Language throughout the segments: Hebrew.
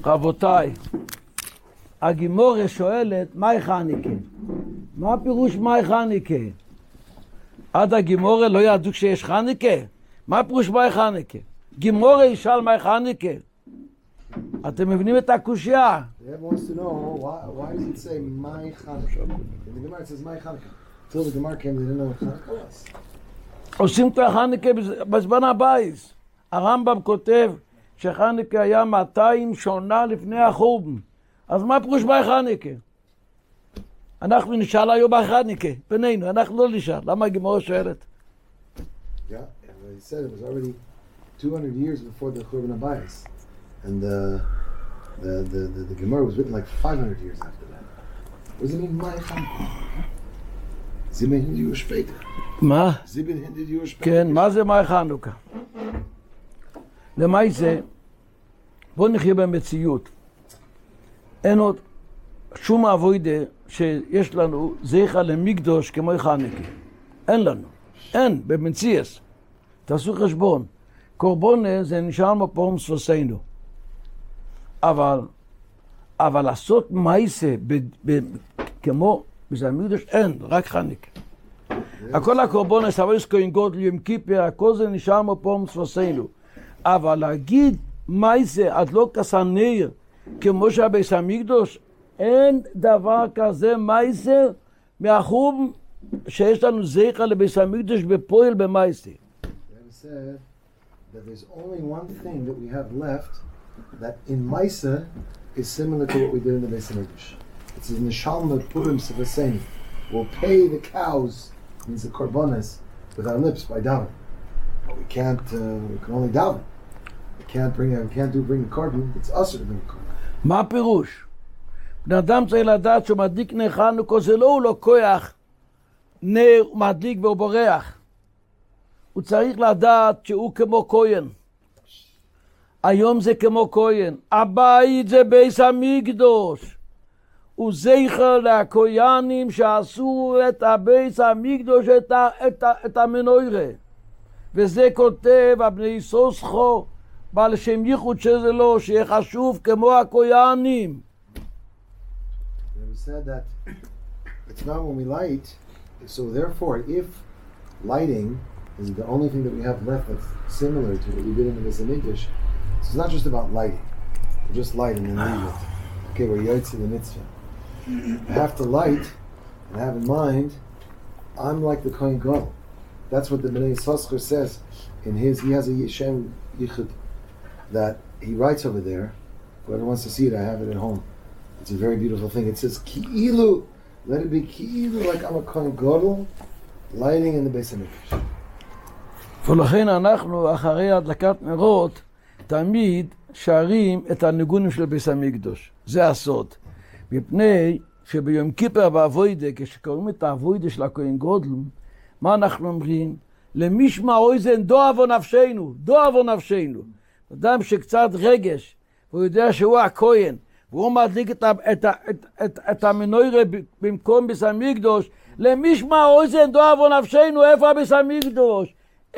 רבותיי, הגימורה שואלת, מהי חנוכה? מה הפירוש מהי חנוכה? עד הגימורה לא ידעו שיש חנוכה? מה הפירוש מהי חנוכה? גימורה ישאל מהי חנוכה? אתם מבינים את הקושיה? Everyone wants to know why does it say my Hanukkah? In the Gemara it says my Hanukkah. Until the Gemara came, they didn't know what Hanukkah was. עושים את החנוכה בזמן הבייס. הרמב"ם כותב שחנוכה היה 200 שנה לפני החורבן. אז מה פירוש מהי חנוכה? אנחנו נשאל היום מהי חנוכה, בינינו, אנחנו לא נשאל. למה הגימורה שואלת? Yeah, and he said it was already 200 years before the Churban Abayis. And the Gemara was written like 500 years after that. What does it mean, my Hanukkah? 700 Jahre später. מה? 700 Jahre später. כן, מה זה מהי חנוכה? למה זה? בואו נחיה במציאות. אין עוד שום עבודה שיש לנו זכר למקדוש כמו חנוכה. אין לנו. אין, במציאות. תעשו חשבון. קורבנה זה נשאר מפורם ספסנו. אבל לעשות מייסה כמו בזמיקדוש אין, רק חנוכה. הכל הקורבנה, סבוס כהן גודל, יום כיפר, הכל זה נשאר מפורם ספסנו. אבל להגיד מייסה עד לא כסניר כמו שבזמיקדוש, אין דבר כזה מייסה מהחורבן שיש לנו זכר לבזמיקדוש בפועל במייסה. That there's only one thing that we have left that in Maisa is similar to what we did in the Beis HaMikdash. It's in the Shalma Purim Sevaseni. We'll pay the cows, means the korbanos, with our lips by daven. But we can't. We can only daven. We can't bring the korban. It's us to bring the korban. מה הפירוש? בן אדם צריך לדעת שהוא מדליק נר חנוכה, זה לא הוא לוקח נר, מדליק והוא בורח. הוא צריך לדעת שהוא כמו כהן. היום זה כמו כהן. הבית זה בית המקדוש. הוא זכר לכהנים שעשו את הבית המקדוש, את המנורה. וזה כותב הבני סוסחו, בעל שם ייחוד שזה לא, שיהיה חשוב כמו הכהנים. It was said that it's not when we light, so therefore if lighting is the only thing that we have left that's similar to what we did in the Beis HaMikdash. So it's not just about lighting. We just light and then leave it. Okay, we're yotze the mitzvah. I have to light and have in mind, I'm like the Kohen Gadol. That's what the Bnei Yissaschar says in his, he has a Yeshem Yichud that he writes over there. Whoever wants to see it, I have it at home. It's a very beautiful thing. It says, Ki'ilu, let it be Ki'ilu, like I'm a Kohen Gadol, lighting in the Beis HaMikdash. ולכן אנחנו אחרי הדלקת נרות תמיד שרים את הניגונים של בית המקדוש. זה הסוד. מפני שביום כיפר באבוידה, כשקוראים את האבוידה של הכהן גודל, מה אנחנו אומרים? למשמע אוזן דואבו נפשנו, דואבו נפשנו. אדם שקצת רגש, והוא יודע שהוא הכהן, והוא מדליק את המנורה במקום בית המקדוש, למשמע אוזן דואבו נפשנו, איפה בית המקדוש?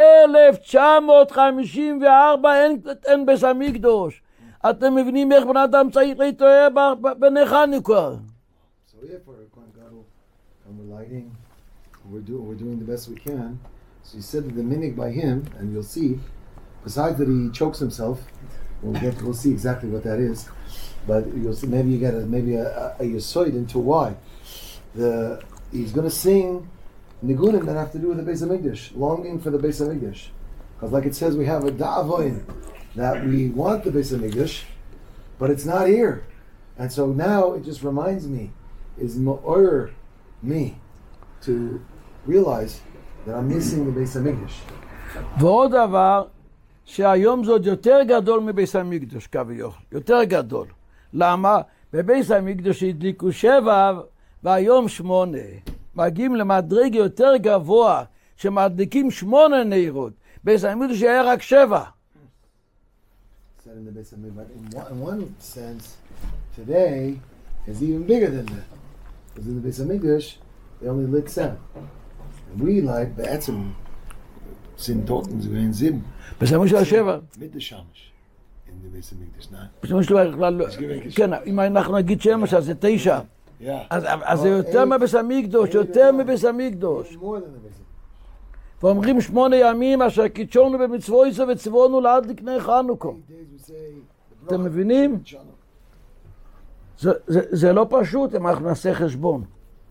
1954 אין בית המקדוש. אתם מבינים איך בן אדם צריך להתאהב בנר חנוכה. So if we're Kohen Gadol and we're lighting, we're doing the best we can. So he said that the minig by him, and you'll see, besides that he chokes himself, we'll see exactly what that is. But you'll see maybe you get a yisoid into why. He's going to sing nigunim that have to do with the Beis HaMikdash, longing for the Beis HaMikdash. Because like it says, we have a da'avoin that we want the Beis HaMikdash, but it's not here. And so now it just reminds me, is ma'or me, to realize that I'm missing the Beis HaMikdash. ועוד דבר, שהיום זאת יותר גדול מבית המקדוש, כביכול, יותר גדול. למה? בבית המקדוש הדליקו 7 והיום 8. מגיעים למדרג יותר גבוה, שמדליקים 8 נרות. בית המקדוש היה רק 7. In one sense, today is even bigger than that. Because in the Beis HaMikdash, they only lit 7. And we light, בעצם, sind Toten, sie gehen 7. בית המקדוש היה 7. Mit der Shamash. In the Beis Hamikdash, not. כן, אם אנחנו נגיד שמש, אז זה 9. אז זה יותר מבית המקדוש, יותר מבית המקדוש. ואומרים 8 ימים אשר קידשנו במצוות וציוונו לעד לפני חנוכה. אתם מבינים? זה לא פשוט אם אנחנו נעשה חשבון.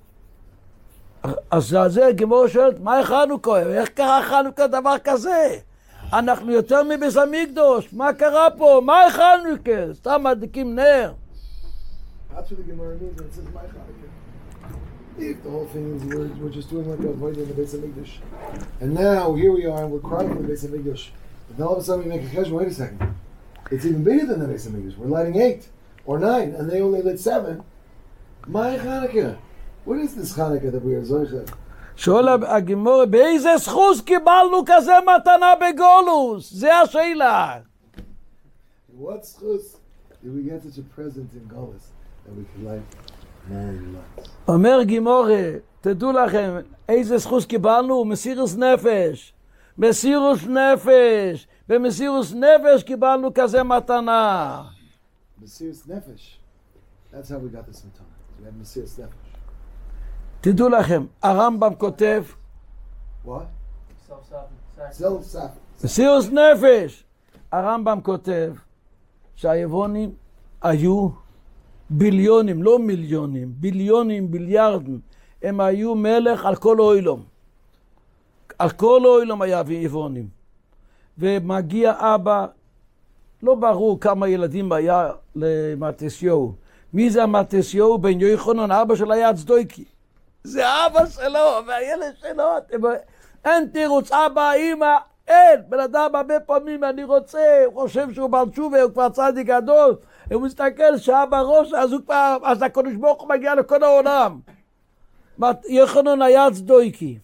אז זה גמור שואלת, מה חנוכה? איך קרה חנוכה דבר כזה? אנחנו יותר מבית המקדוש, מה קרה פה? מה חנוכה? סתם מדליקים נר. That's what the Gemara means when it says my Chanukah. If the whole thing is we're just doing like a void in the Beis Hamikdash, and now here we are and we're crying for the Beis Hamikdash. But then all of a sudden we make a cheshbon. Wait a second, it's even bigger than the Beis Hamikdash. We're lighting 8 or 9, and they only lit 7. My Chanukah. What is this Chanukah that we are zoichet? שואל הגמור, באיזה זכות קיבלנו כזה מתנה בגולוס? זה השאלה. What schus did we get such a present in Golus that we could light 9 lights? אומר גמור, תדעו לכם, איזה זכות קיבלנו? מסירוס נפש. מסירוס נפש. במסירוס נפש קיבלנו כזה מתנה. Mesiras Nefesh. That's how we got this matana. We had Mesiras Nefesh. תדעו לכם, הרמב"ם כותב, What? Self-sacrifice. מסירוס נפש. הרמב"ם כותב שהיוונים היו ביליונים, לא מיליונים, ביליונים, ביליארדים. הם היו מלך על כל אוילום. על כל אוילום היה יוונים. ומגיע אבא, לא ברור כמה ילדים היה למתיסיהו. מי זה המתיסיהו? בן יוחנן, אבא שלו היה צדוקי. זה אבא שלו והילד שלו. אין תירוץ, אבא, אמא, אין. בן אדם הרבה פעמים אני רוצה, הוא חושב שהוא בעל תשובה, הוא כבר צדיק גדול. הוא מסתכל שאבא ראש, אז הקדוש ברוך הוא מגיע לכל העולם. יוחנן היה צדוקי.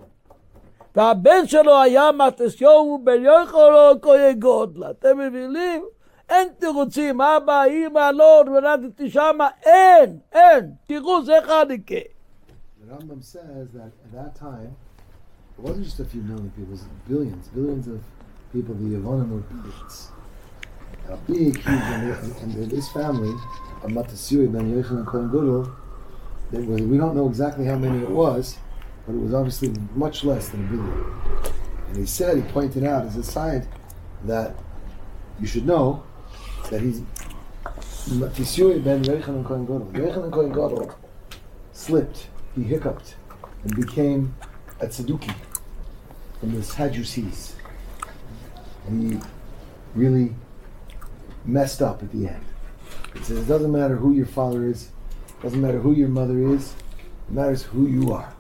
והבן שלו היה מתיסיהו בן יוחנן כהן גדול. אתם מבינים? אין תירוצים, אבא, אמא, לא, נולדתי שמה, אין. תראו, זה חנוכה. The Rambam says that at that time, it wasn't just a few million people, it was billions of people. The Yevonim were billions. A big, huge, and this family, of Matasiui ben Yochanan Kohen Gadol, we don't know exactly how many it was, but it was obviously much less than a billion. And he pointed out as a sign that you should know that he's Matasiui ben Yochanan Kohen Gadol. Yochanan Kohen Gadol slipped. He hiccuped and became a tzadduki from the Sadducees. And he really messed up at the end. He says, it doesn't matter who your father is, it doesn't matter who your mother is, it matters who you are.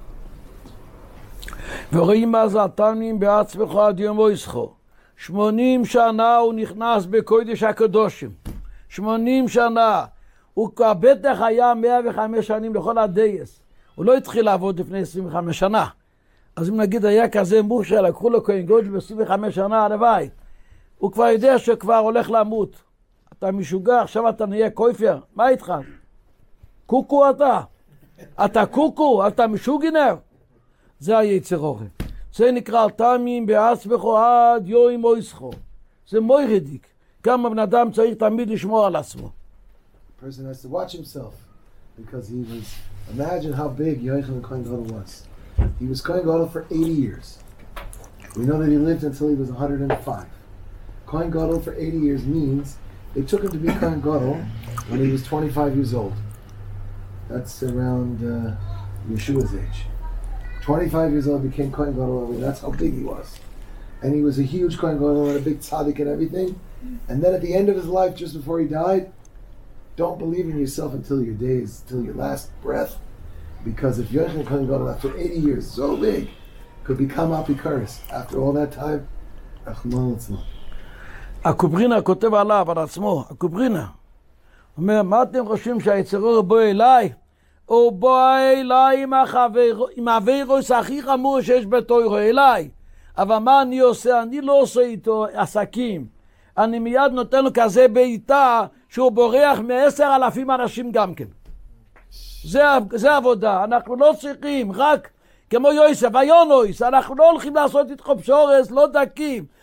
ורואים אז התמים בעצמך עד יום מויסחו. 80 שנה הוא נכנס בקודש הקדושים. 80 שנה. הוא בטח היה 105 שנים לכל הדייס. הוא לא התחיל לעבוד לפני 25 שנה. אז אם נגיד היה כזה מוכשר, לקחו לו כהן גדול ב-25 שנה הלוואי. הוא כבר יודע שכבר הולך למות. אתה משוגע, עכשיו אתה נהיה קויפר. מה איתך? קוקו אתה. אתה קוקו, אתה משוגינר. זה היצר אוכל. זה נקרא תמים בעצמך עד יום מויסחו. זה מוירדיק. כמה בן אדם צריך תמיד לשמור על עצמו. The person has to watch himself because he was. Imagine how big Yochanan Kohen Gadol was. He was Kohen Gadol for 80 years. We know that he lived until he was 105. Kohen Gadol for 80 years means they took him to be Kohen Gadol when he was 25 years old. That's around Yeshua's age. 25 years old became Kohen Gadol. That's how big he was. And he was a huge Kohen Gadol and a big tzaddik and everything. And then at the end of his life, just before he died, don't believe in yourself until your days, till your last breath. Because if Yochanan Kohen Gadol after 80 years, so big, could become Apikaris after all that time, Achman Litzlan. הקוברינה כותב עליו, על עצמו, הקוברינה. אומר, מה אתם חושבים שהיצרור בוא אליי? הוא בוא אליי עם הווירוס הכי חמור שיש בתוירו, אליי. אבל מה אני עושה? אני לא עושה איתו עסקים. אני מיד נותן לו כזה בעיטה שהוא בורח מ10,000 אנשים גם כן. זה עבודה. אנחנו לא צריכים, רק כמו יוסף, היונויס, אנחנו לא הולכים לעשות איתך פשורס, לא דקים.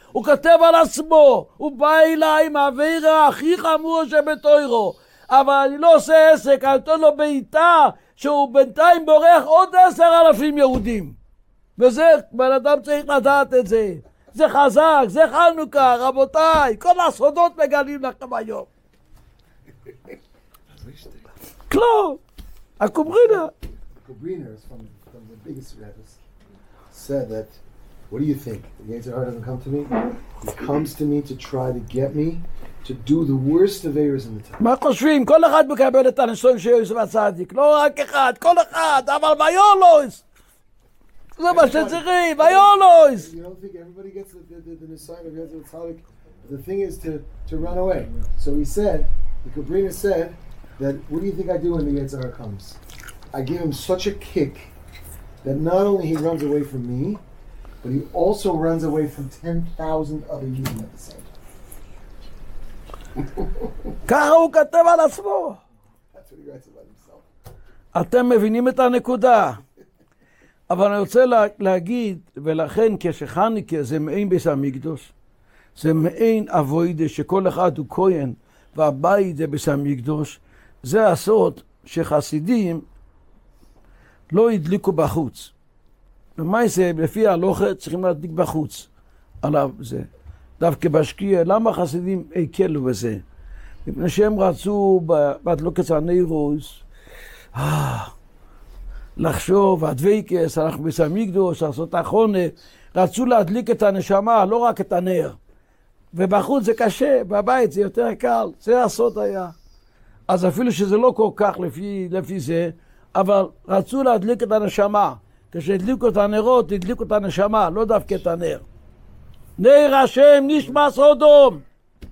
הוא כותב על עצמו, הוא בא אליי עם העבירה הכי חמור שבתוירו, אבל אני לא עושה עסק, אני נותן לו בעיטה שהוא בינתיים בורח עוד 10,000 יהודים. וזה, בן אדם צריך לדעת את זה. זה חזק, זה חנוכה, רבותיי, כל הסודות מגלים לכם היום. כלום, הקוברינה. Kubrina is from the biggest rabbis, said that, what do you think? The Yetzer Hara doesn't come to me? He comes to me to try to get me to do the worst of errors in the time. מה חושבים? כל אחד מקבל את הניסויים של יוסף הצדיק, לא רק אחד, כל אחד, אבל ויולויס. זה מה שצריכים, ויולויס. You don't think everybody gets the Nisayon of Yetzer Tzaddik? The thing is to run away. So he said, the Kubrina said, that what do you think I do when the Yetzer Hara comes? I give him such a kick that not only he runs away from me, but he also runs away from 10,000 other Yidden at the same time. ככה הוא כתב על עצמו. That's what he writes about himself. אתם מבינים את הנקודה. אבל אני רוצה להגיד, ולכן כשחנוכה זה מעין בית המקדוש, זה מעין אבוידה שכל אחד הוא כהן, והבית זה בית המקדוש, זה הסוד שחסידים לא הדליקו בחוץ. ומה זה? לפי ההלכה צריכים להדליק בחוץ עליו זה. דווקא בשקיע, למה חסידים הקלו בזה? מפני שהם רצו בהדלוקת הנרוס, לחשוב, הדוויקס, אנחנו בית המקדוש, לעשות החונה, רצו להדליק את הנשמה, לא רק את הנר. ובחוץ זה קשה, בבית זה יותר קל, זה הסוד היה. אז אפילו שזה לא כל כך לפי זה, אבל רצו להדליק את הנשמה. כשהדליקו את הנרות, הדליקו את הנשמה, לא דווקא את הנר. נר השם נשמע סודום.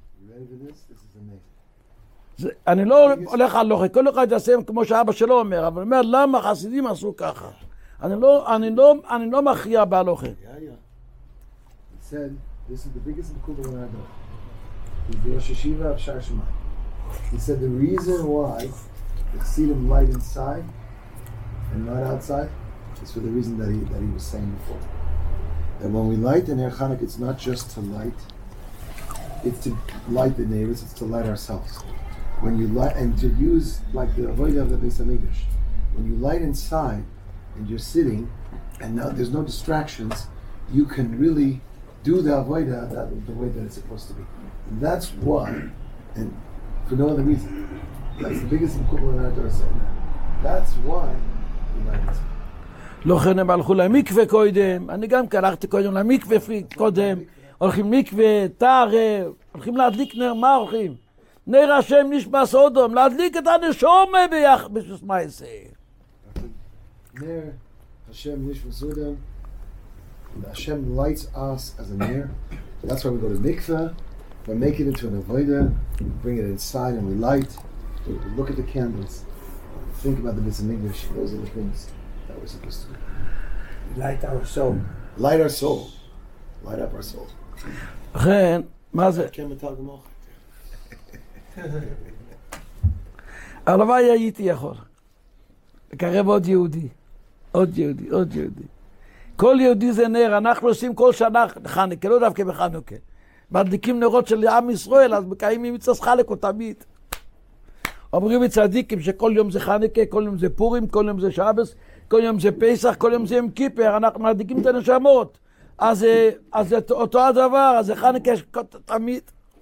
אני לא הולך על לוחי, כל אחד יעשה כמו שאבא שלו אומר, אבל אומר למה חסידים עשו ככה. אני לא מכריע בהלוכי. He said, this is the biggest mekuba in our book. He's the Rosh Hashiva of Shar Shemai. He said the reason why the Chassidim light inside and not outside is for the reason that he was saying before. That when we light in Ner Chanukah, it's not just to light, it's to light the neighbors, it's to light ourselves. When you light, and to use like the avodah of the Beis Hamikdash, when you light inside and you're sitting and now there's no distractions, you can really do the avodah the way that it's supposed to be. And that's why, and for no other reason, that's the biggest mekuba in our Torah saying that. That's why we light inside. לכן הם הלכו למקווה קודם, אני גם הלכתי קודם למקווה קודם, הולכים מקווה, תערב, הולכים להדליק נר, מה הולכים? נר השם נשמע סודום, להדליק את הנשומה ביחד בשביל מה יעשה. נר השם נשמע סודום, Hashem lights us as a ner. That's why we go to mikveh, we make it into an avodah, bring it inside and we light, we look at the candles, think about the Beis Hamikdash, those are the things that we're supposed to do. Light our soul. Light our soul. Light up our soul. לכן, מה זה? הלוואי הייתי יכול. לקרב עוד יהודי. עוד יהודי, עוד יהודי. כל יהודי זה נר, אנחנו עושים כל שנה חנוכה, לא דווקא בחנוכה. מדליקים נרות של עם ישראל, אז מקיימים מצווה חנוכה תמיד. אומרים צדיקים שכל יום זה חנוכה, כל יום זה פורים, כל יום זה שבת, כל יום זה פסח, כל יום זה יום כיפר, אנחנו מדליקים את הנשמות. אז זה אותו הדבר, אז זה חנוכה תמיד.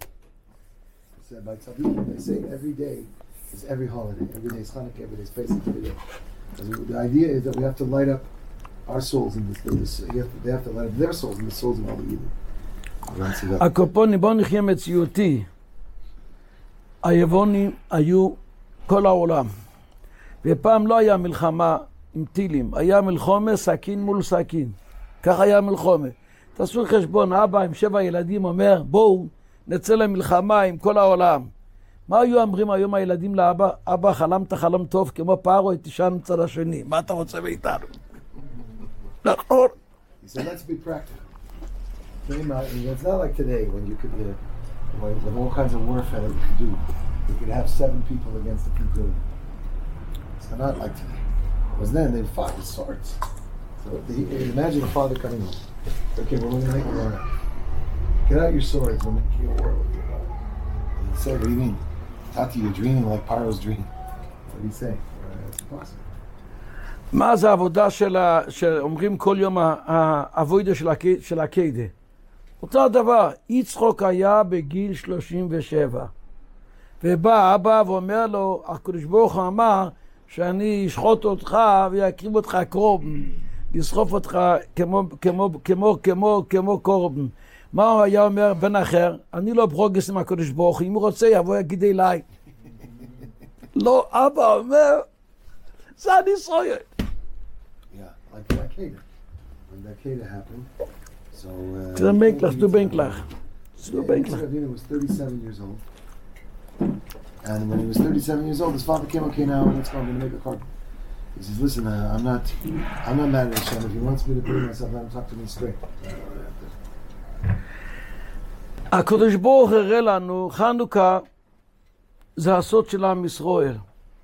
By tzaddikim, they say every day is every holiday. Every day is Hanukkah, every day is Pesach, every day. The idea is that we have to light up our souls in this. They have to light up their souls and the souls of all the Yidden. הקופונים, בואו נחיה מציאותי. היוונים היו כל העולם. ופעם לא היה מלחמה עם טילים, היה מלחמה סכין מול סכין. כך היה מלחמה. תעשו חשבון, אבא עם 7 ילדים אומר, בואו נצא למלחמה עם כל העולם. מה היו אומרים היום הילדים לאבא? אבא, חלמת חלום טוב כמו פארו, תישן מצד השני. מה אתה רוצה מאיתנו? נכון. He said, let's be practical. It's not like today when you could, with all kinds of warfare that you could do. You could have 7 people against a few billion. It's not like today. Because then they fought with swords. So imagine a father coming home. Okay, we're going to make war now. Get out your swords. We're making a war with you. And he said, what do you mean? Tati, you're dreaming like Paro's dreaming. What do you say? It's impossible. מה זה העבודה שאומרים כל יום העבודה של הקדה? אותו דבר, יצחוק היה בגיל 37. ובא אבא ואומר לו, הקדוש ברוך הוא אמר שאני אשחוט אותך ויקריב אותך קורבן, לסחוף אותך כמו קורבן. מה הוא היה אומר בן אחר? אני לא ברוגס עם הקדוש ברוך הוא, אם הוא רוצה יבוא יגיד אליי. לא, אבא אומר, זה אני סויר. Yeah, like that Keda. When that Keda happened, so... זה בנקלח, זה בנקלח. Yitzchak Avinu was 37 years old. And when he was 37 years old, his father came, okay, now let's go, I'm going to make a carbon. He says, listen, I'm not mad at Hashem. If he wants me to prove myself, let him talk to me straight. הקדוש ברוך הוא הראה לנו, חנוכה זה הסוד של עם ישראל.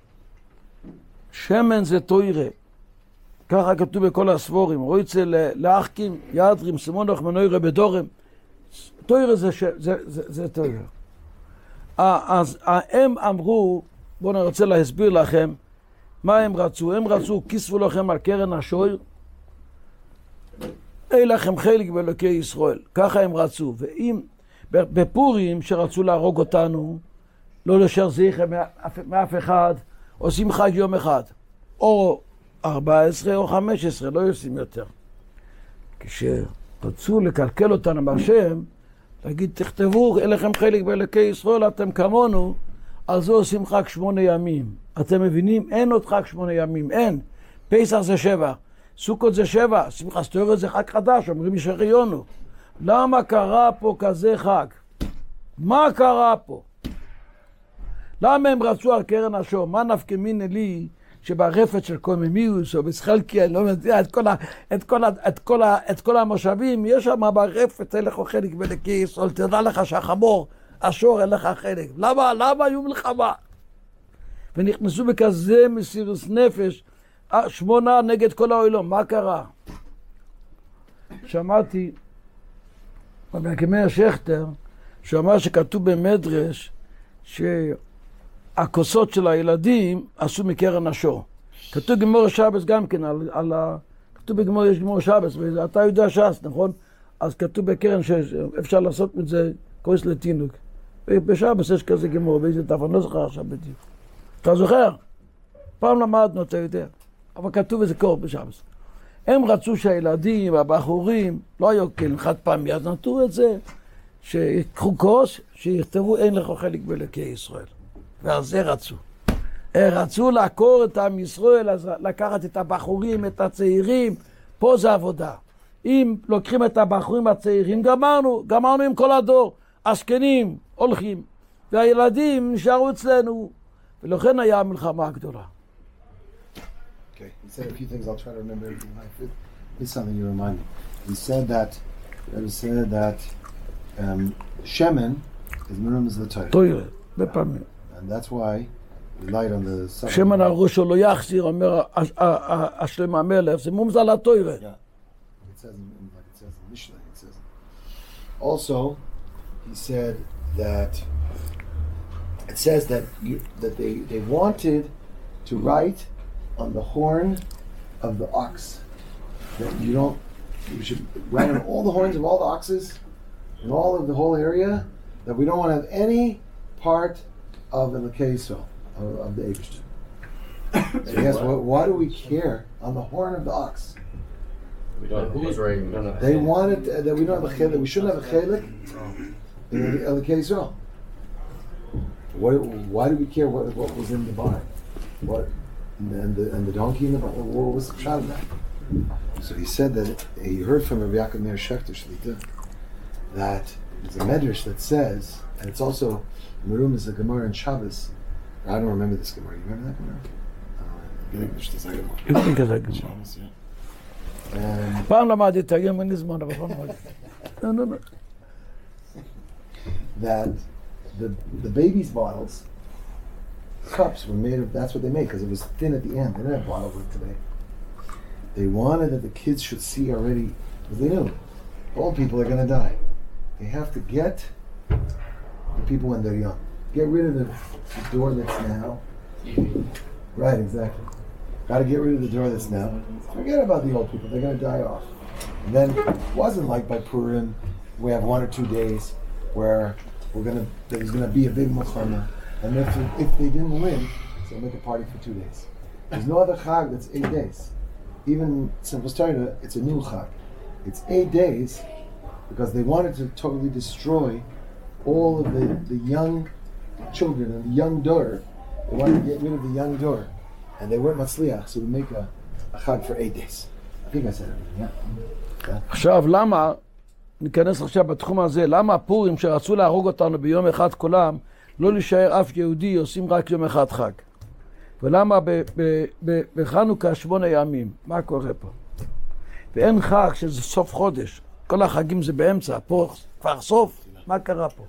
שמן זה תוירה. ככה כתוב בכל הספורים. רויצה לאחקים, ידרים, סמונוך מנוירה בדורם. תוירה זה תוירה. אז הם אמרו, בואו נרצה להסביר לכם מה הם רצו. הם רצו, כיספו לכם על קרן השור, אין לכם חלק באלוקי ישראל. ככה הם רצו. ואם בפורים שרצו להרוג אותנו, לא לשאר זכר מאף אחד, עושים חג יום אחד. או 14 או 15, לא עושים יותר. כשרצו לקלקל אותנו בהשם, להגיד, תכתבו, אין לכם חלק באלוקי ישראל, אתם כמונו, אז זה עושים חג 8 ימים. אתם מבינים? אין עוד חג 8 ימים, אין. פסח זה 7, סוכות זה 7, שמחת תורה זה חג חדש, אומרים ישריונו. למה קרה פה כזה חג? מה קרה פה? למה הם רצו על קרן השור? מה נפקא מינה לי שברפת של קוממיוס או בסחלקי, אני לא יודע, את כל המושבים, יש שם ברפת, אין לך חלק באלוקי ישראל, תדע לך שהחמור, השור אין לך חלק. למה היו מלחמה? ונכנסו בכזה מסירות נפש, 8 נגד כל העולם. מה קרה? שמעתי במקמי השכתר, שאמר שכתוב במדרש שהכוסות של הילדים עשו מקרן השור. כתוב גמור שבס גם כן, כתוב בגמור, יש גמור שבס, ואתה יודע ש"ס, נכון? אז כתוב בקרן שאפשר לעשות את זה כוס לתינוק. בשבס יש כזה גמור, באיזה תף, אני לא זוכר עכשיו בדיוק. אתה זוכר? פעם למדנו, אתה יודע. אבל כתוב איזה קור בשבס. הם רצו שהילדים, הבחורים, לא היו כלים חד פעמי, אז נתנו את זה, שיקחו כוס, שיכתבו אין לך חלק באלוקי ישראל. ועל זה רצו. רצו לעקור את עם ישראל, אז לקחת את הבחורים, את הצעירים, פה זה עבודה. אם לוקחים את הבחורים הצעירים, גמרנו עם כל הדור. הזקנים הולכים, והילדים נשארו אצלנו, ולכן היה המלחמה הגדולה. Okay, he said a few things, I'll try to remember everything. This is something you remind me. He said that Shemen is Merum is the Torah. And that's why we light on the sun. שמן על ראשו לא יחזיר, אומר השלם המלך, זה מומזל התוירה. Yeah. It says in Mishnah, it says. Also, he said that it says that they wanted to write on the horn of the ox that you should write on all the horns of all the oxes in all of the whole area, that we don't want to have any part of the Yisrael, of the Eibishter. He asked, why do we care on the horn of the ox? They wanted that we don't have a chelik, we shouldn't have a chelik in the Yisrael. Why do we care what was in the barn? What and the donkey in the barn? What was the shot of that? So he said that he heard from Rabbi Yaakov Meir Shechter Shlita that there's a medrash that says, and it's also Merum is a Gemara in Shabbos. I don't remember this Gemara. You remember that Gemara? You think it's a Gemara? פעם למדתי את היום, אין לי זמן, אבל פעם למדתי. That the baby's bottles, cups were made of, that's what they made, because it was thin at the end. They didn't have bottles like today. They wanted that the kids should see already, because they knew old people are going to die. they have to get the people when they're young. Get rid of the door that's now. Right, exactly. Got to get rid of the door that's now. Forget about the old people. They're going to die off. And then it wasn't like by Purim, we have 1 or 2 days where there's going to be a big milchama. And if they didn't win, so they'll make a party for 2 days. There's no other chag that's 8 days. Even Simple Torah, it's a new chag. It's 8 days because they wanted to totally destroy all of the young children and the young door. They wanted to get rid of the young door. And they weren't matzliach, so we make a chag for 8 days. I think I said everything, yeah? עכשיו, למה, ניכנס עכשיו בתחום הזה, למה הפורים שרצו להרוג אותנו ביום אחד כולם, לא להישאר אף יהודי, עושים רק יום אחד חג? ולמה בחנוכה 8 ימים? מה קורה פה? ואין חג שזה סוף חודש, כל החגים זה באמצע, פה כבר סוף, מה קרה פה?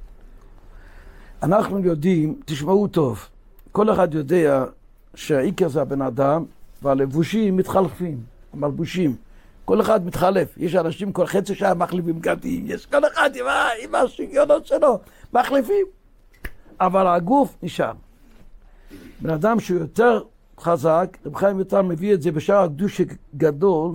אנחנו יודעים, תשמעו טוב, כל אחד יודע שהעיקר זה הבן אדם, והלבושים מתחלפים, המלבושים. כל אחד מתחלף. יש אנשים כל חצי שעה מחליפים גדים, יש כל אחד עם השיגיונות שלו, מחליפים. אבל הגוף נשאר. בן אדם שהוא יותר חזק, רב חיים ויטל מביא את זה בשער הקדוש גדול,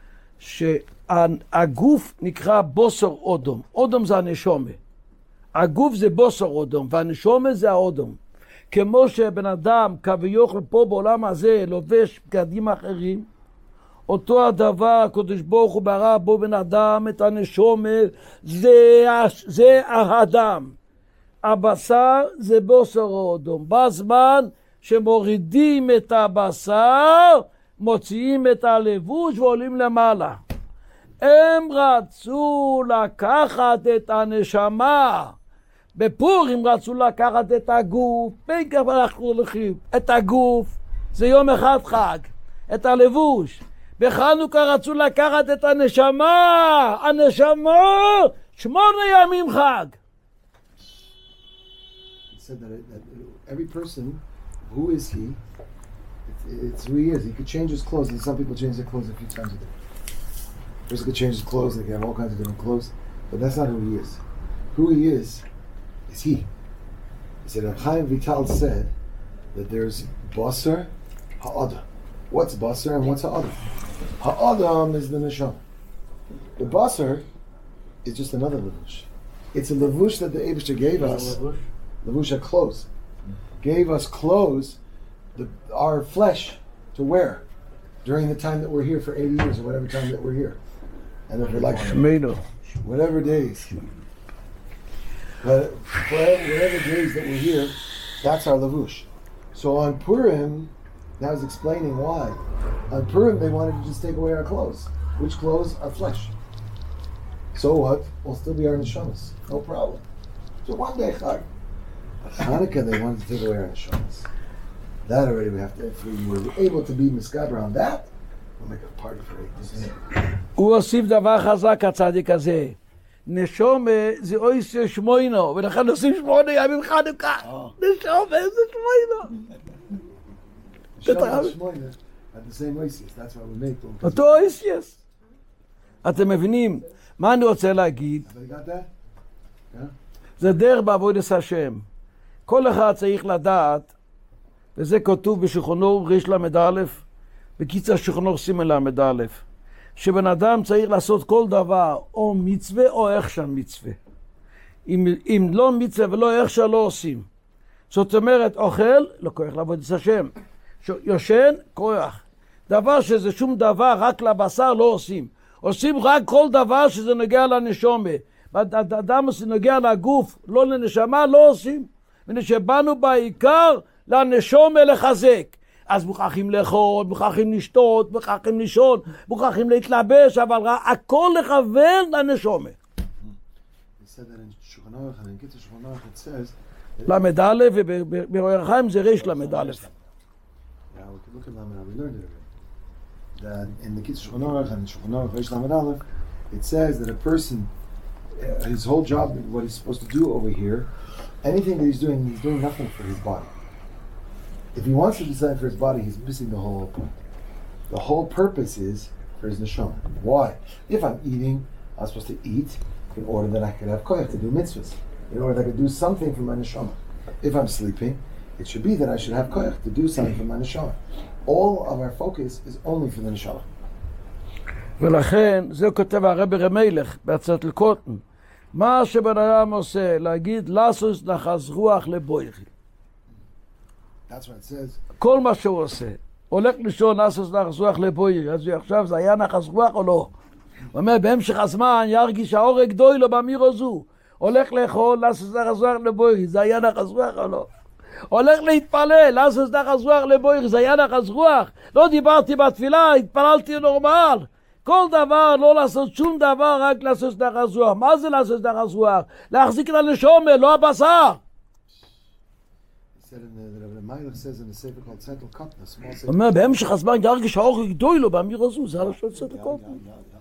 שהגוף נקרא בוסר אודום. אודום זה הנשומה. הגוף זה בוסר אודום, והנשומה זה האודום. כמו שבן אדם כביכול פה בעולם הזה לובש בגדים אחרים, אותו הדבר הקדוש ברוך הוא ברא בו בן אדם את הנשומה, זה האדם. הבשר זה בוסר אודום. בזמן שמורידים את הבשר, מוציאים את הלבוש ועולים למעלה. הם רצו לקחת את הנשמה. בפורים רצו לקחת את הגוף, בין כך אנחנו הולכים. את הגוף זה יום אחד חג, את הלבוש. בחנוכה רצו לקחת את הנשמה, הנשמה 8 ימים חג. He said that every person, who is he? It's who he is. He could change his clothes, and some people change their clothes a few times a day. A person could change his clothes, they can have all kinds of different clothes, but that's not who he is. Who he is he. He said, Reb Chaim Vital said that there's Basar Ha'adam. What's Basar and what's Ha'adam? Ha'adam is the Neshama. The Basar is just another levush. It's a levush that the Eibishter gave us. Levush clothes. Gave us clothes, our flesh, to wear during the time that we're here for 80 years or whatever time that we're here. And if we're like whatever days. But whatever days that we're here, that's our levush. So on Purim, that was explaining why. On Purim, they wanted to just take away our clothes. Which clothes? Our flesh. So what? We'll still be our neshamas. No problem. So one day, Chag. Hanukkah, they wanted to take away our neshamas. That already we have to, if we were able to be miskaber on that, we'll make a party for 8 days. הוא הוסיף דבר חזק הצדיק הזה. נשומה זה אויסיה שמוינו, ולכן עושים 8 ימים חנוכה. נשומה זה שמוינו. Neshama Shmoyna had the same oisius. That's why we make them. אותו אויסיאס. אתם מבינים? מה אני רוצה להגיד? Everybody got that? Yeah? זה דרך בעבודת השם. כל אחד צריך לדעת, וזה כתוב בשולחנו ריש ל"א, בקיצר שולחנו סימן ל"א, שבן אדם צריך לעשות כל דבר, או מצווה או הכשר מצווה. אם לא מצווה ולא הכשר לא עושים. זאת אומרת, אוכל, לא כוח לעבודת השם. יושן, כוח. דבר שזה שום דבר, רק לבשר לא עושים. עושים רק כל דבר שזה נוגע לנשומה. אדם שנוגע לגוף, לא לנשמה, לא עושים. ונשבנו בעיקר לנשומה לחזק. אז מוכרחים לאכול, מוכרחים לשתות, מוכרחים לישון, מוכרחים להתלבש, אבל הכל לכוון לנשומה. למד' וברור החיים זה ריש למד'. Now we can look at Lamed Aleph. We learned it already. That in the Kitzur Shulchan Aruch and Shulchan Aruch Reish Lamed Aleph, it says that a person, his whole job, what he's supposed to do over here, anything that he's doing nothing for his body. If he wants to do something for his body, he's missing the whole point. The whole purpose is for his neshama. Why? If I'm eating, I'm supposed to eat in order that I could have koyach to do mitzvahs, in order that I could do something for my neshama. If I'm sleeping, it should be that I should have koyach to do something for my neshama. All of our focus is only for the neshama. ולכן, זה כותב הרבי רמלך בעצת לקוטן. מה שבן אדם עושה, להגיד, לסוס נחס רוח לבויכי. That's what it says. כל מה שהוא עושה, הולך לישון, לסוס נחס רוח לבויכי. אז עכשיו זה היה נחס רוח או לא? הוא אומר, בהמשך הזמן ירגיש האורג גדוי לו באמירו זו. הולך לאכול, לסוס נחס רוח לבויכי. זה היה נחס רוח או לא? הולך להתפלל, לסוס נחס רוח לבויכי. זה היה נחס רוח. לא דיברתי בתפילה, התפללתי נורמל. כל דבר, לא לעשות שום דבר, רק לעשות נחס רוח. מה זה לעשות נחס רוח? להחזיק את הנשומה, לא הבשר. The Melech says in the sefer called Central Cup, the small sefer. הוא אומר, בהמשך הזמן ירגיש האור גדול לו באמיר הזו, זה הלשון צדק קוטן.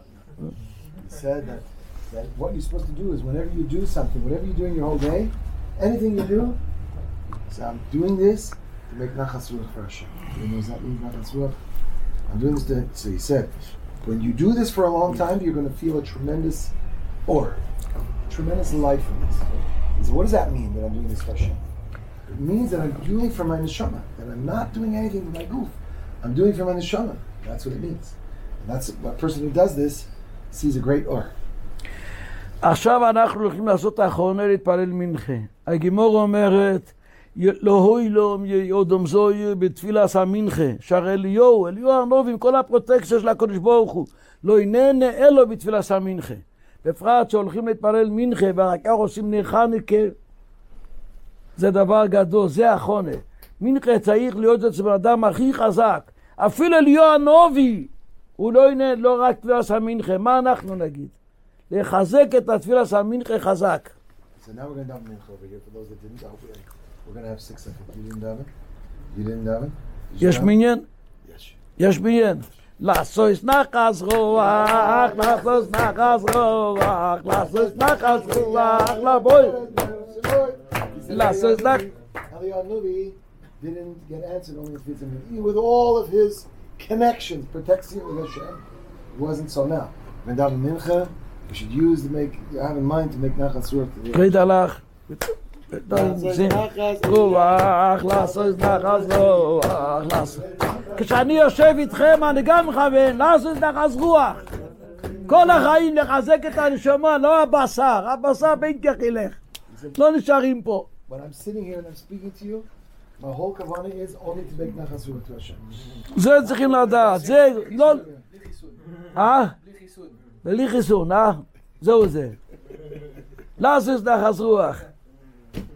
He said that what you're supposed to do is whenever you do something, whatever you do in your whole day, anything you do, so I'm doing this to make nachas ruach for Hashem. You know what that means, nachas ruach? I'm doing this to, so he said, when you do this for a long time, you're going to feel a tremendous aura, tremendous life from this. He said, what does that mean that I'm doing this for Hashem? It means that I'm doing for my neshama, that I'm not doing anything for my goof. I'm doing for my neshama. That's what it means. And that's a person who does this sees a great aura. עכשיו אנחנו הולכים לעשות האחרונה להתפלל מנחה. הגימור אומרת, לא הוי לו יודום זוי בתפילה עשה מנחה. שר אליהו הנובי עם כל הפרוטקציה של הקדוש ברוך הוא. לא איננה אלו בתפילה עשה מנחה. בפרט שהולכים להתפלל מנחה ורק עושים נחניקה. זה דבר גדול, זה האחרונה. מנחה צריך להיות אצל בן אדם הכי חזק. אפילו אליהו הנובי הוא לא הנה, לא רק תפילה עשה מנחה. מה אנחנו נגיד? לחזק את התפילה עשה מנחה חזק. So now we're going to daven mincha over here. For those that didn't, I hope we're going to have 6 seconds. You didn't daven? You didn't daven? יש מניין? Yes. יש מניין. לעשוס נחס רוח, לעשוס נחס רוח, לעשוס נחס רוח, לבוי. לעשוס נחס... Eliyahu Nubi didn't get answered only if it's in with all of his connections, protecting it with Hashem. It wasn't so now. When daven mincha, you should use to make, you have in mind to make nachas ruach. רד הלך. רוח, לעשוס נחס רוח, לעשוס... כשאני יושב איתכם אני גם מכוון, לעשוס נחס רוח. כל החיים לחזק את הנשמה, לא הבשר. הבשר בין כך ילך. לא נשארים פה. When I'm sitting here and I'm speaking to you, my whole kavanah is only to make nachas ruach to Hashem. זה צריכים לדעת, זה לא... בלי חיסון, זהו זה. לעשוס נחס רוח.